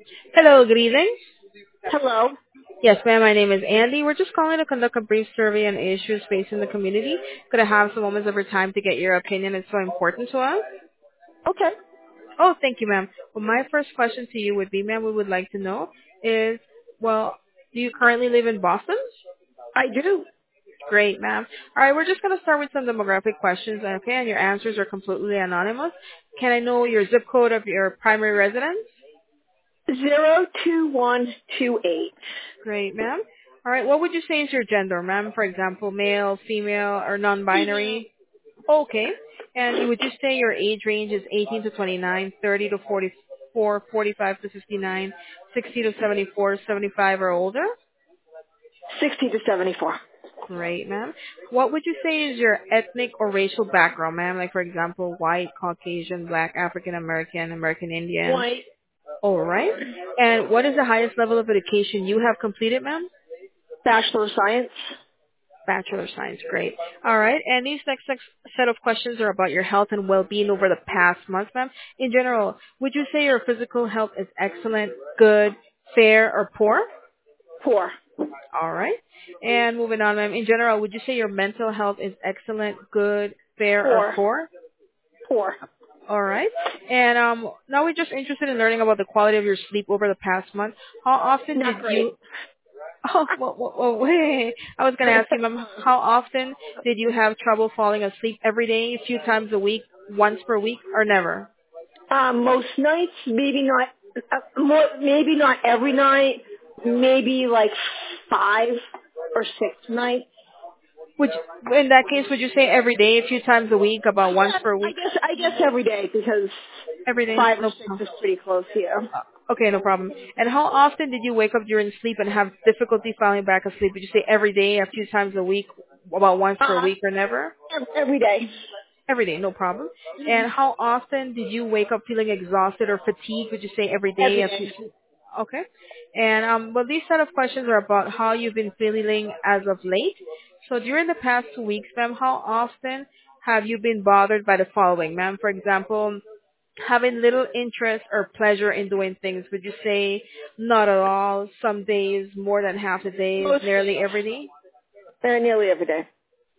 Hello, good evening. Hello. Yes, ma'am, my name is Andy. We're just calling to conduct a brief survey on issues facing the community. Could I have some moments of your time to get your opinion? It's so important to us. Okay. Oh, thank you, ma'am. Well, my first question to you would be, ma'am, we would like to know is, well, do you currently live in Boston? I do. Great, ma'am. All right, we're just going to start with some demographic questions, okay? And your answers are completely anonymous. Can I know your zip code of your primary residence? 02128. Great, ma'am. All right, what would you say is your gender, ma'am? For example, male, female, or Female. non-binary? Okay. And would you say your age range is 18 to 29, 30 to 44, 45 to 59, 60 to 74, 75 or older? 60 to 74. Great, ma'am. What would you say is your ethnic or racial background, ma'am? Like, for example, white, Caucasian, black, African American, American Indian. White. All right. And what is the highest level of education you have completed, ma'am? Bachelor of Science. Bachelor of Science, great. All right, and these set of questions are about your health and well-being over the past month, ma'am. In general, would you say your physical health is excellent, good, fair, or poor? Poor. All right. And moving on, ma'am. In general, would you say your mental health is excellent, good, fair, or Poor. poor? Poor. All right. And now we're just interested in learning about the quality of your sleep over the past month. How often did Not great. you Oh, wait. I was going to ask you, ma'am, how often did you have trouble falling asleep every day, a few times a week, once per week, or never? Most nights, maybe not, maybe not every night, maybe like 5 or 6 nights. Would in that case, would you say every day, a few times a week, about once Yeah, per I week? guess, I guess every day because Every day? five or No six problem. is pretty close here. Okay, no problem. And how often did you wake up during sleep and have difficulty falling back asleep? Would you say every day, a few times a week, about once per Uh, week, or never? every day. Every day, no problem. And how often did you wake up feeling exhausted or fatigued? Would you say every day? Every A few, day. okay. And well, these set of questions are about how you've been feeling as of late. So during the past 2 weeks, ma'am, how often have you been bothered by the following, ma'am? For example, having little interest or pleasure in doing things. Would you say not at all? Some days, more than half the days, Most nearly days. every day? Nearly every day.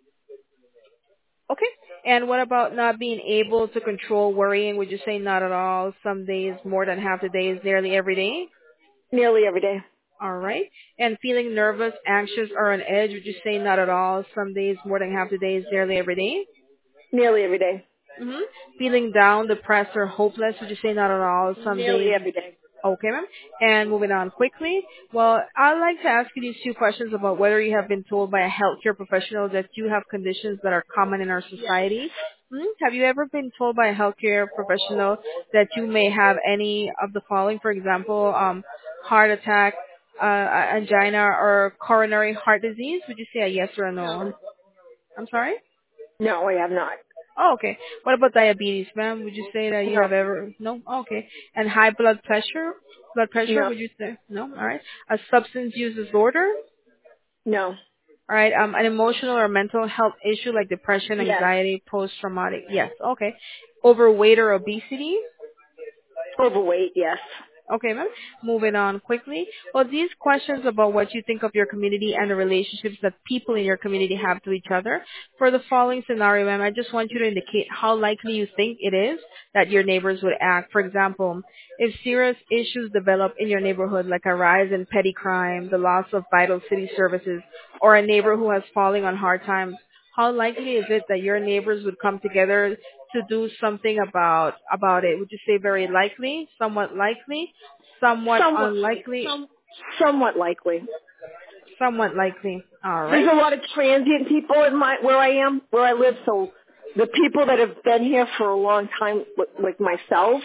Okay. And what about not being able to control worrying? Would you say not at all? Some days, more than half the days, nearly every day? Nearly every day. All right. And feeling nervous, anxious, or on edge? Would you say not at all? Some days, more than half the days, nearly every day? Nearly every day. Mm-hmm. Feeling down, depressed, or hopeless? Would you say not at all? Some Nearly days, every day. okay, ma'am. And moving on quickly. Well, I'd like to ask you these two questions about whether you have been told by a healthcare professional that you have conditions that are common in our Yes. society. Have you ever been told by a healthcare professional that you may have any of the following? For example, heart attack, angina, or coronary heart disease? Would you say a yes or a no? No. I'm sorry? No, I have not. Oh, okay. What about diabetes, ma'am? Would you say that you No. have ever? No. Oh, okay. And high blood pressure? Blood pressure? No. Would you say no? All right. A substance use disorder? No. All right. An emotional or mental health issue like depression, Yes. anxiety, post-traumatic? Yes. Okay. Overweight or obesity? Overweight, yes. Okay, ma'am. Moving on quickly. Well, these questions about what you think of your community and the relationships that people in your community have to each other. For the following scenario, ma'am, I just want you to indicate how likely you think it is that your neighbors would act. For example, if serious issues develop in your neighborhood, like a rise in petty crime, the loss of vital city services, or a neighbor who has fallen on hard times, how likely is it that your neighbors would come together to do something about it? Would you say very likely, somewhat likely, somewhat Somewhat. unlikely, Some. Somewhat likely. somewhat likely? All There's right. a lot of transient people in where I live. So the people that have been here for a long time, like myself,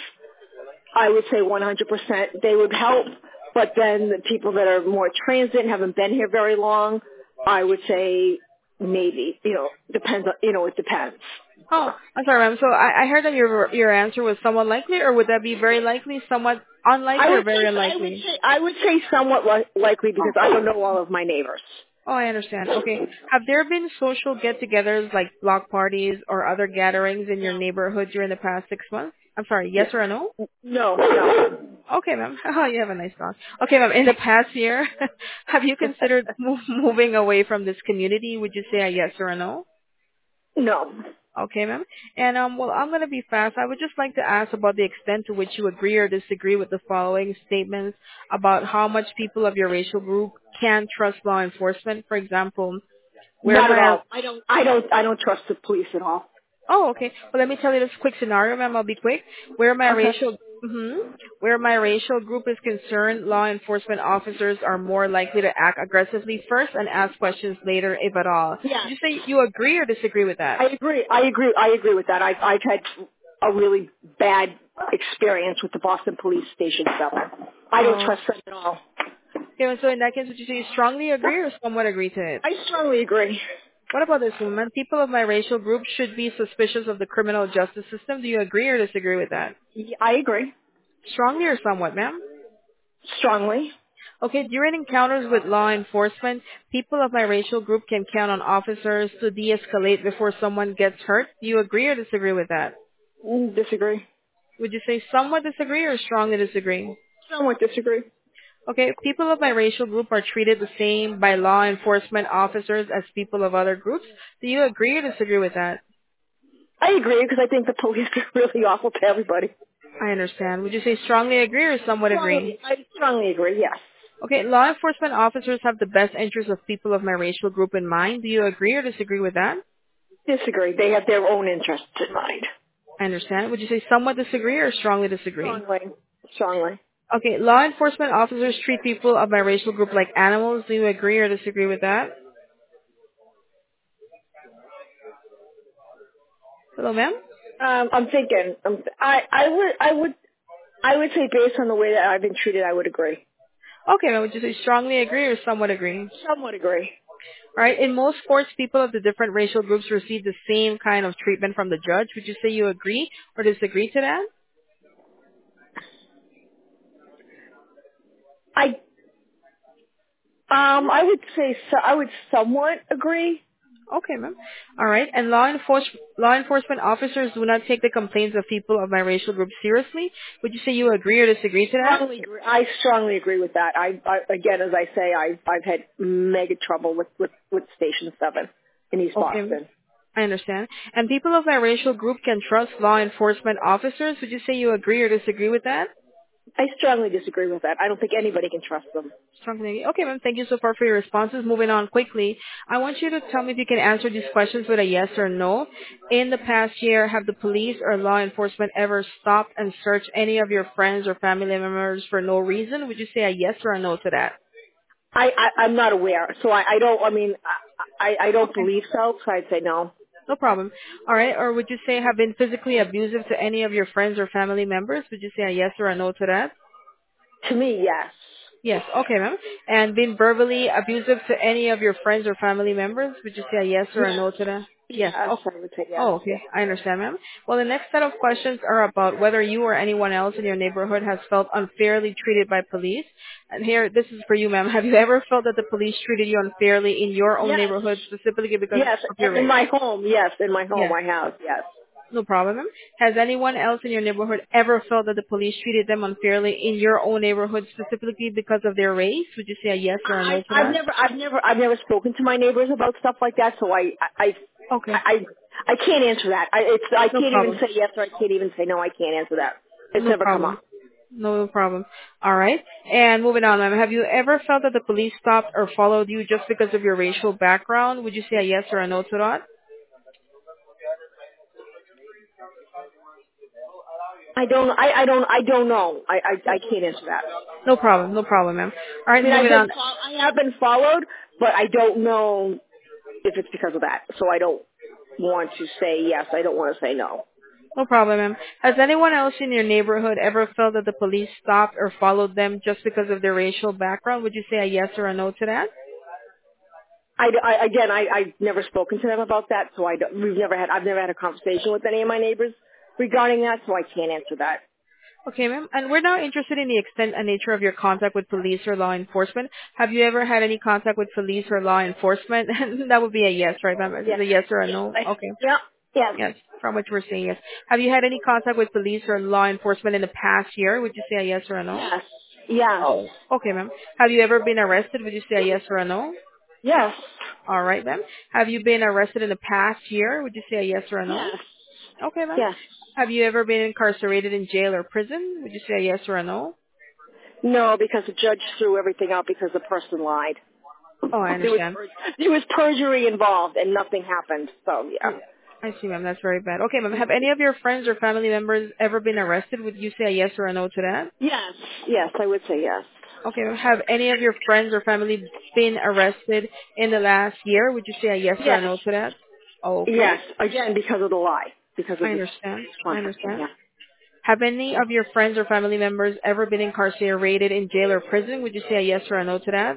I would say 100% they would help. But then the people that are more transient, haven't been here very long, I would say maybe. Depends. It depends. Oh, I'm sorry, ma'am. So I heard that your answer was somewhat likely, or would that be very likely, somewhat I unlikely, or would very say I would unlikely? say I would say somewhat likely because I don't know all of my neighbors. Oh, I understand. Okay. Have there been social get-togethers like block parties or other gatherings in your No. neighborhood during the past 6 months? I'm sorry, yes Yes. or a no? No. No. Okay, ma'am. Oh, you have a nice dog. Okay, ma'am. In the past year, have you considered moving away from this community? Would you say a yes or a no? No. Okay, ma'am. And well, I'm gonna be fast. I would just like to ask about the extent to which you agree or disagree with the following statements about how much people of your racial group can trust law enforcement. For example, where Not at my all. I don't trust the police at all. Oh, okay. Well, let me tell you this quick scenario, ma'am. I'll be quick. Where my Okay. racial where my racial group is concerned, law enforcement officers are more likely to act aggressively first and ask questions later, if at all. Yeah. Did you say you agree or disagree with that? I agree with that. I've had a really bad experience with the Boston Police Station stuff. I don't Oh. trust them at all. Okay, well, so in that case, would you say you strongly agree or somewhat agree to it? I strongly agree. What about this woman? People of my racial group should be suspicious of the criminal justice system. Do you agree or disagree with that? Yeah, I agree. Strongly or somewhat, ma'am? Strongly. Okay, during encounters with law enforcement, people of my racial group can count on officers to de-escalate before someone gets hurt. Do you agree or disagree with that? Disagree. Would you say somewhat disagree or strongly disagree? Somewhat disagree. Okay, people of my racial group are treated the same by law enforcement officers as people of other groups. Do you agree or disagree with that? I agree because I think the police are really awful to everybody. I understand. Would you say strongly agree or somewhat agree? I strongly agree, yes. Okay, law enforcement officers have the best interests of people of my racial group in mind. Do you agree or disagree with that? Disagree. They have their own interests in mind. I understand. Would you say somewhat disagree or strongly disagree? Strongly. Strongly. Okay, law enforcement officers treat people of my racial group like animals. Do you agree or disagree with that? Hello, ma'am? I'm thinking. I would say based on the way that I've been treated, I would agree. Okay, ma'am. Would you say strongly agree or somewhat agree? Somewhat agree. All right. In most courts, people of the different racial groups receive the same kind of treatment from the judge. Would you say you agree or disagree to that? I would say I would somewhat agree. Okay, ma'am. All right. And law enforcement officers do not take the complaints of people of my racial group seriously. Would you say you agree or disagree to that? I strongly agree with that. Again, as I say, I've had mega trouble with Station 7 in East Okay. Boston. I understand. And people of my racial group can trust law enforcement officers. Would you say you agree or disagree with that? I strongly disagree with that. I don't think anybody can trust them. Strongly. Okay, ma'am. Thank you so far for your responses. Moving on quickly. I want you to tell me if you can answer these questions with a yes or no. In the past year, have the police or law enforcement ever stopped and searched any of your friends or family members for no reason? Would you say a yes or a no to that? I'm not aware, so I don't. I mean, I don't Okay. believe so. So I'd say no. No problem. All right. Or would you say have been physically abusive to any of your friends or family members? Would you say a yes or a no to that? To me, yes. Yes. Okay, ma'am. And been verbally abusive to any of your friends or family members? Would you say a yes or a Yes. no to that? Yes. Yes, Okay. I would say yes. Oh, okay. I understand, ma'am. Well, the next set of questions are about whether you or anyone else in your neighborhood has felt unfairly treated by police. And here, this is for you, ma'am. Have you ever felt that the police treated you unfairly in your own Yes. neighborhood, specifically because Yes. of your In race? my home, yes. In my home, Yes. I have. Yes. No problem, ma'am. Has anyone else in your neighborhood ever felt that the police treated them unfairly in your own neighborhood, specifically because of their race? Would you say a yes or a no to that? I've never spoken to my neighbors about stuff like that, so Okay. I can't answer that. I No can't even problem. say yes or I can't even say no. I can't answer that. It's No never come problem. up. No problem. All right. And moving on, ma'am. Have you ever felt that the police stopped or followed you just because of your racial background? Would you say a yes or a no to that? I don't know. I can't answer that. No problem. No problem, ma'am. All I right. mean, Moving on. I have been followed, but I don't know if it's because of that. So I don't want to say yes. I don't want to say no. No problem, ma'am. Has anyone else in your neighborhood ever felt that the police stopped or followed them just because of their racial background? Would you say a yes or a no to that? I've never spoken to them about that, so I've never had a conversation with any of my neighbors regarding that, so I can't answer that. Okay, ma'am. And we're now interested in the extent and nature of your contact with police or law enforcement. Have you ever had any contact with police or law enforcement? That would be a yes, right, ma'am? Is it Yes. a yes or a Yes. no? Okay. Yeah. Yes. Yes. From what you were saying, yes. Have you had any contact with police or law enforcement in the past year? Would you say a yes or a no? Yes. Yes. Oh, okay, ma'am. Have you ever been arrested? Would you say a yes or a no? Yes. All right, ma'am. Have you been arrested in the past year? Would you say a yes or a no? Yes. Okay, ma'am. Yes. Have you ever been incarcerated in jail or prison? Would you say a yes or a no? No, because the judge threw everything out because the person lied. Oh, I understand. There was perjury involved and nothing happened. So, yeah. I see, ma'am. That's very bad. Okay, ma'am. Have any of your friends or family members ever been arrested? Would you say a yes or a no to that? Yes. Yes, I would say yes. Okay, ma'am. Have any of your friends or family been arrested in the last year? Would you say a yes or a Yes. no to that? Oh, okay. Yes. Again, because of the lie. Because I of the understand. I contracting, understand. yeah. Have any of your friends or family members ever been incarcerated in jail or prison? Would you say a yes or a no to that?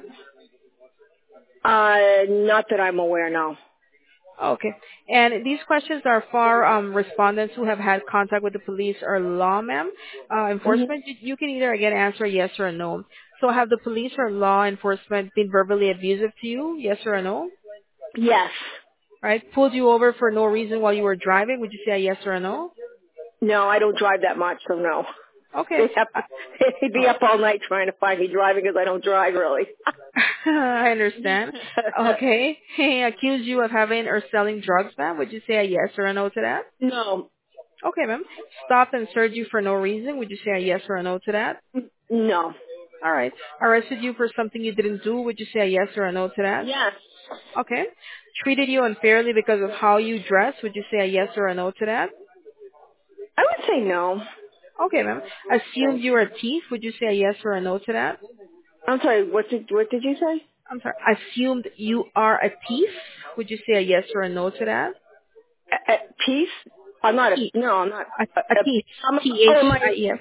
Not that I'm aware, no. Okay. And these questions are for respondents who have had contact with the police or law, ma'am. hmm Enforcement, you can either again answer yes or a no. So have the police or law enforcement been verbally abusive to you? Yes or a no? Yes. Right? Pulled you over for no reason while you were driving? Would you say a yes or a no? No, I don't drive that much, so no. Okay. They'd be up all night trying to find me driving because I don't drive really. I understand. Okay. He accused you of having or selling drugs, ma'am. Would you say a yes or a no to that? No. Okay, ma'am. Stopped and searched you for no reason. Would you say a yes or a no to that? No. All right. Arrested you for something you didn't do. Would you say a yes or a no to that? Yes. Okay. Treated you unfairly because of how you dress. Would you say a yes or a no to that? I would say no. Okay, ma'am. Assumed you were a thief. Would you say a yes or a no to that? I'm sorry, what did you say? I'm sorry. Assumed you are a thief. Would you say a yes or a no to that? Peace? I'm not Thief. no, I'm not. A thief. I'm, Thief.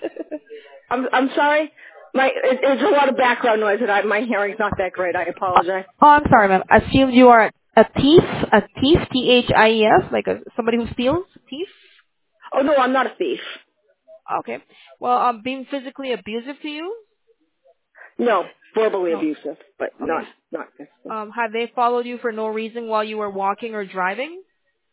I'm sorry. It's a lot of background noise and my hearing's not that great. I apologize. Oh, I'm sorry, ma'am. Assumed you are a thief. A thief. Thief. Like somebody who steals. Thief. Oh no, I'm not a thief. Okay. Well, being physically abusive to you? No, verbally No. abusive, but Okay. not. Have they followed you for no reason while you were walking or driving?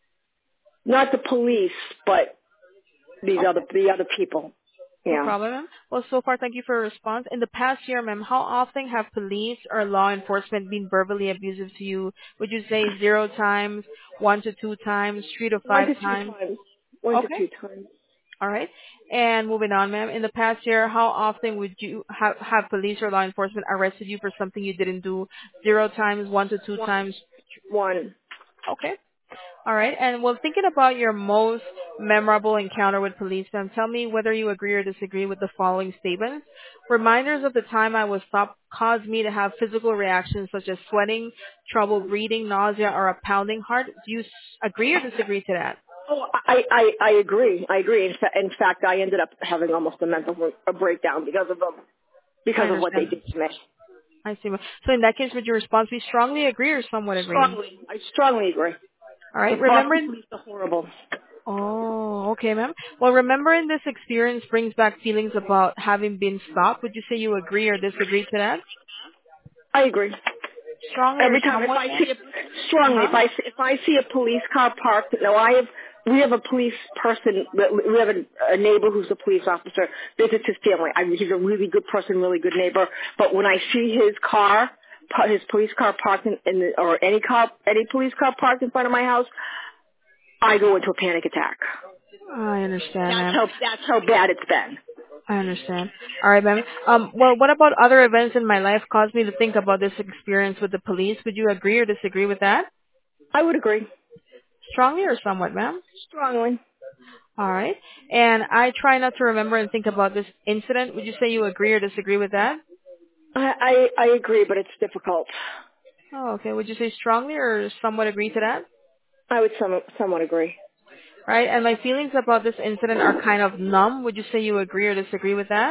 Not the police, but Okay. the other people. No Yeah. problem, ma'am. Well, so far, thank you for your response. In the past year, ma'am, how often have police or law enforcement been verbally abusive to you? Would you say 0 times, 1 to 2 times, 3 to 5 times? One to Okay. two times. All right. And moving on, ma'am. In the past year, how often would you have police or law enforcement arrested you for something you didn't do? 0 times, 1 to 2 times? One. Okay. All right. And well, thinking about your most memorable encounter with police, ma'am, tell me whether you agree or disagree with the following statements. Reminders of the time I was stopped caused me to have physical reactions such as sweating, trouble breathing, nausea, or a pounding heart. Do you agree or disagree to that? Oh, I agree. I agree. In fact, I ended up having almost a breakdown because of them, I because of what they understand. did to me. I see. So in that case, would your response be strongly agree or somewhat agree? I strongly agree. All The right. Boston police are horrible. Oh, okay, ma'am. Well, remembering this experience brings back feelings about having been stopped. Would you say you agree or disagree to that? I agree. Strongly or Every time somewhat, ma'am? strongly, Uh-huh. if I see a police car parked, we have a police person, we have a neighbor who's a police officer, visits his family. He's a really good person, really good neighbor, but when I see his police car parked or any police car parked in front of my house, I go into a panic attack. I understand, ma'am. That's how bad it's been. I understand. All right, ma'am. Well, what about other events in my life caused me to think about this experience with the police? Would you agree or disagree with that? I would agree. Strongly or somewhat, ma'am? Strongly. All right. And I try not to remember and think about this incident. Would you say you agree or disagree with that? I agree, but it's difficult. Oh, okay. Would you say strongly or somewhat agree to that? I would somewhat agree. Right. And my feelings about this incident are kind of numb. Would you say you agree or disagree with that?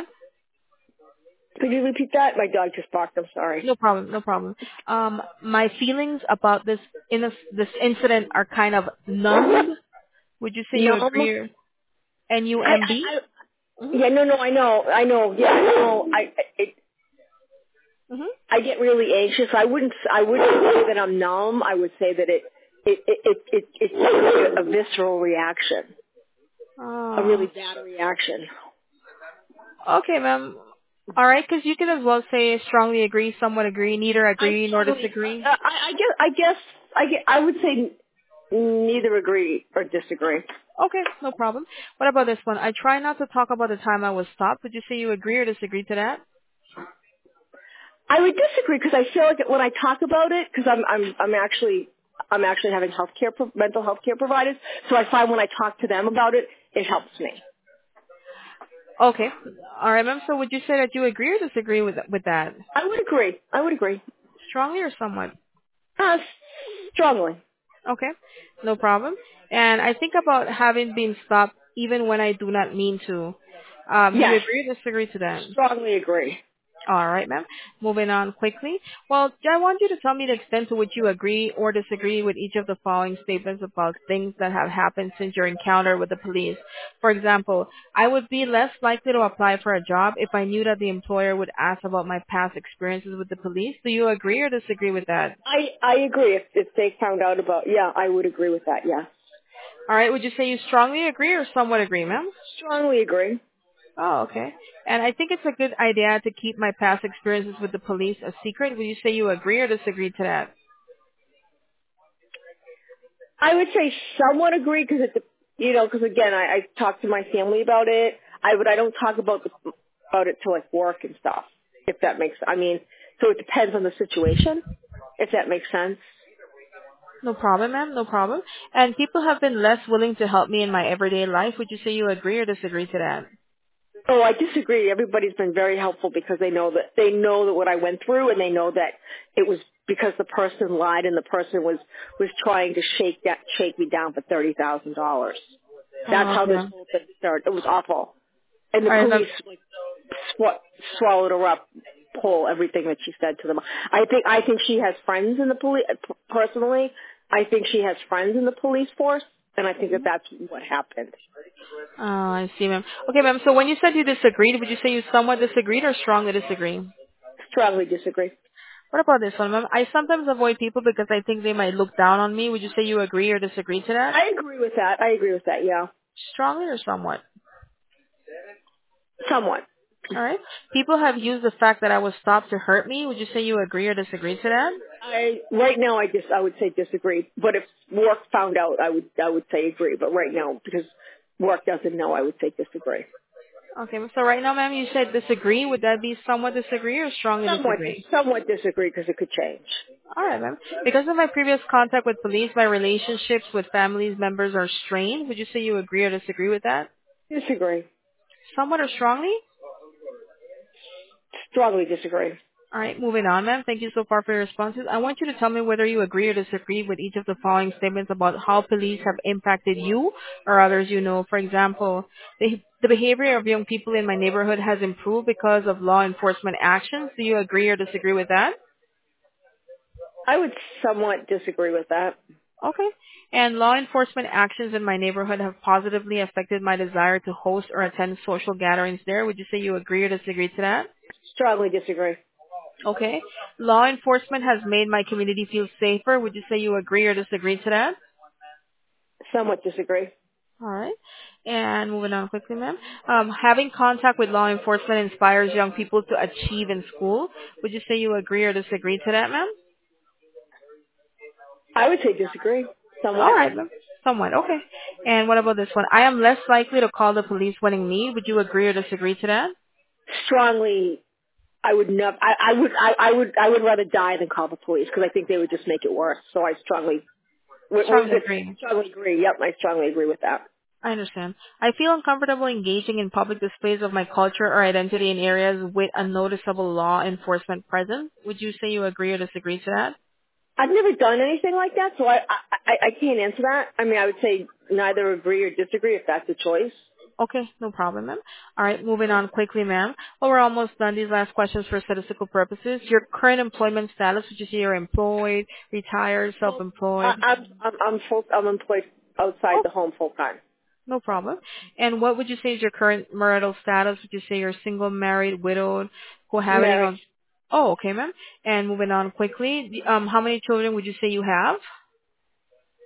Could you repeat that? My dog just barked. I'm sorry. No problem. No problem. My feelings about this incident are kind of numb. Would you say you Numb? agree? Or N-U-M-B? Mm-hmm. Yeah, no, I know. Yeah, no, Mm-hmm. I get really anxious. I wouldn't say that I'm numb. I would say that it's like a visceral reaction, a really Oh. bad reaction. Okay, ma'am. All right, because you can as well say strongly agree, somewhat agree, neither I agree nor strongly, disagree. I would say neither agree or disagree. Okay, no problem. What about this one? I try not to talk about the time I was stopped. Would you say you agree or disagree to that? I would disagree because I feel like when I talk about it, because I'm actually having mental health care provided, so I find when I talk to them about it, it helps me. Okay. All right, ma'am. So would you say that you agree or disagree with that? I would agree. Strongly or somewhat? Uh, strongly. Okay, no problem. And I think about having been stopped even when I do not mean to. You Yes, agree or disagree to that? strongly agree. All right, ma'am. Moving on quickly. Well, I want you to tell me the extent to which you agree or disagree with each of the following statements about things that have happened since your encounter with the police. For example, I would be less likely to apply for a job if I knew that the employer would ask about my past experiences with the police. Do you agree or disagree with that? I agree. If they found out about, yeah, I would agree with that. Yeah, All right, would you say you strongly agree or somewhat agree, ma'am? strongly agree. Oh, okay. And I think it's a good idea to keep my past experiences with the police a secret. Would you say you agree or disagree to that? I would say somewhat agree because because again, I talked to my family about it. I don't talk about it to like work and stuff. If that makes, so it depends on the situation. If that makes sense. No problem, ma'am. No problem. And people have been less willing to help me in my everyday life. Would you say you agree or disagree to that? Oh, I disagree. Everybody's been very helpful because they know that what I went through, and they know that it was because the person lied and the person was trying to shake me down for $30,000. That's Oh, how okay, this ma'am. whole thing started. It was awful, and the All right, police ma'am. like swallowed her up, pull everything that she said to them. I think she has friends in the police. Personally, I think she has friends in the police force, and I think that that's what happened. Oh, I see, ma'am. Okay, ma'am. So when you said you disagreed, would you say you somewhat disagreed or strongly disagree? Strongly disagree. What about this one, ma'am? I sometimes avoid people because I think they might look down on me. Would you say you agree or disagree to that? I agree with that. Yeah. Strongly or somewhat? Somewhat. All right. People have used the fact that I was stopped to hurt me. Would you say you agree or disagree to that? Right now I would say disagree. But if work found out, I would say agree. But right now, because work doesn't know, I would say disagree. Okay, so right now, ma'am, you said disagree. Would that be somewhat disagree or strongly disagree? Somewhat disagree because it could change. All right, ma'am. Because of my previous contact with police, my relationships with families members are strained. Would you say you agree or disagree with that? Disagree. Somewhat or strongly? Strongly disagree. All right, moving on, ma'am. Thank you so far for your responses. I want you to tell me whether you agree or disagree with each of the following statements about how police have impacted you or others you know. For example, the behavior of young people in my neighborhood has improved because of law enforcement actions. Do you agree or disagree with that? I would somewhat disagree with that. Okay. And law enforcement actions in my neighborhood have positively affected my desire to host or attend social gatherings there. Would you say you agree or disagree to that? Strongly disagree. Okay. Law enforcement has made my community feel safer. Would you say you agree or disagree to that? Somewhat disagree. All right. And moving on quickly, ma'am. Having contact with law enforcement inspires young people to achieve in school. Would you say you agree or disagree to that, ma'am? I would say disagree. All Somewhat. right, ma'am. Somewhat. Okay. And what about this one? I am less likely to call the police when in need. Would you agree or disagree to that? Strongly. I would never. I would rather die than call the police because I think they would just make it worse. So I strongly. What was Strongly it? agree. Strongly agree. Yep, I strongly agree with that. I understand. I feel uncomfortable engaging in public displays of my culture or identity in areas with a noticeable law enforcement presence. Would you say you agree or disagree to that? I've never done anything like that, so I can't answer that. I would say neither agree or disagree if that's a choice. Okay, no problem, ma'am. All right, moving on quickly, ma'am. Well, we're almost done. These last questions for statistical purposes. Your current employment status, would you say you're employed, retired, Well, I, self-employed? I'm employed outside Oh, the home full time. no problem. And what would you say is your current marital status? Would you say you're single, married, widowed, cohabiting Married. on? Oh, okay, ma'am. And moving on quickly, how many children would you say you have?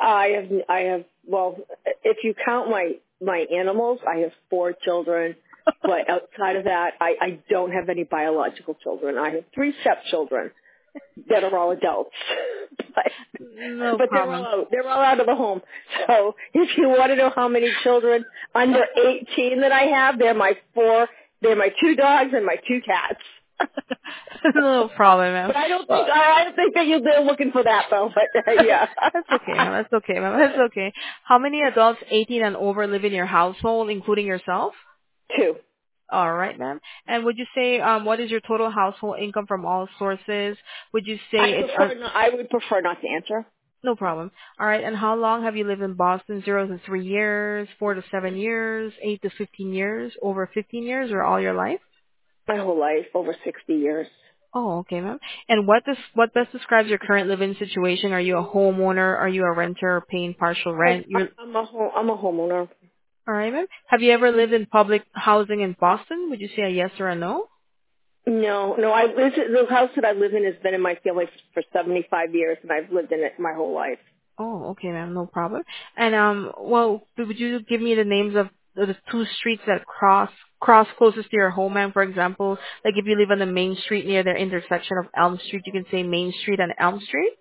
Well, if you count my animals, I have 4 children. But outside of that, I don't have any biological children. I have 3 stepchildren that are all adults. No but problem. they're all out of the home. So if you want to know how many children under 18 that I have, they're my 2 dogs and my 2 cats. No problem, ma'am. But I don't think that they're looking for that though. But yeah, That's okay, ma'am. That's okay, ma'am. That's okay. How many adults 18 and over live in your household, including yourself? 2. All right, ma'am. And would you say what is your total household income from all sources? Would you say I would prefer not to answer. no problem. All right. And how long have you lived in Boston? 0 to 3 years, 4 to 7 years, 8 to 15 years, over 15 years, or all your life? My whole life, over 60 years. Oh, okay, ma'am. And what best describes your current living situation? Are you a homeowner? Are you a renter or paying partial rent? I'm a homeowner. All right, ma'am. Have you ever lived in public housing in Boston? Would you say a yes or a no? No. The house that I live in has been in my family for 75 years, and I've lived in it my whole life. Oh, okay, ma'am. No problem. And well, would you give me the names of the 2 streets that cross closest to your home, ma'am? For example, like if you live on the main street near the intersection of Elm Street, you can say Main Street and Elm Street.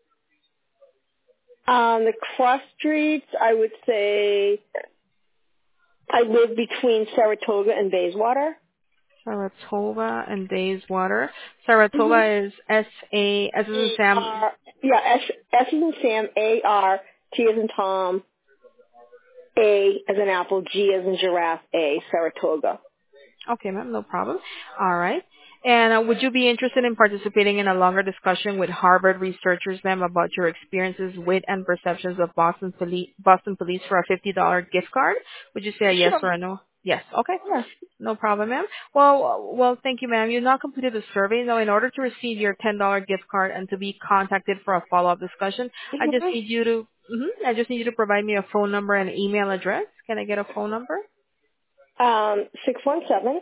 The cross streets, I would say I live between Saratoga and Bayswater. Saratoga and Bayswater. Saratoga is S-A, as in Sam. S as in Sam, A-R, T as in Tom, A as in Apple, G as in Giraffe, A, Saratoga. Okay, ma'am, no problem. All right. And would you be interested in participating in a longer discussion with Harvard researchers, ma'am, about your experiences with and perceptions of Boston police for a $50 gift card? Would you say a yes or a no? Yes. Okay. Yeah. No problem, ma'am. Well, thank you, ma'am. You've not completed the survey. Now, in order to receive your $10 gift card and to be contacted for a follow-up discussion, I just need you to provide me a phone number and email address. Can I get a phone number? 617.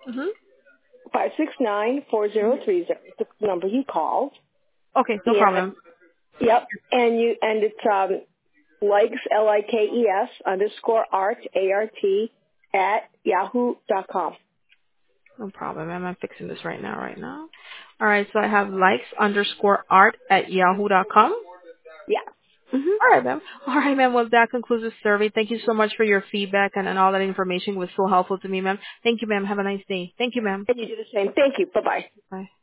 569-4030 is the number you called. Okay, no problem. Yep, and it's likes LIKES _art ART at yahoo.com. No problem, ma'am. I'm fixing this right now. All right, so I have likes _art at yahoo.com. Yeah. All right, ma'am. Well, that concludes the survey. Thank you so much for your feedback and all that information was so helpful to me, ma'am. Thank you, ma'am. Have a nice day. Thank you, ma'am. And you do the same. Thank you. Bye-bye. Bye.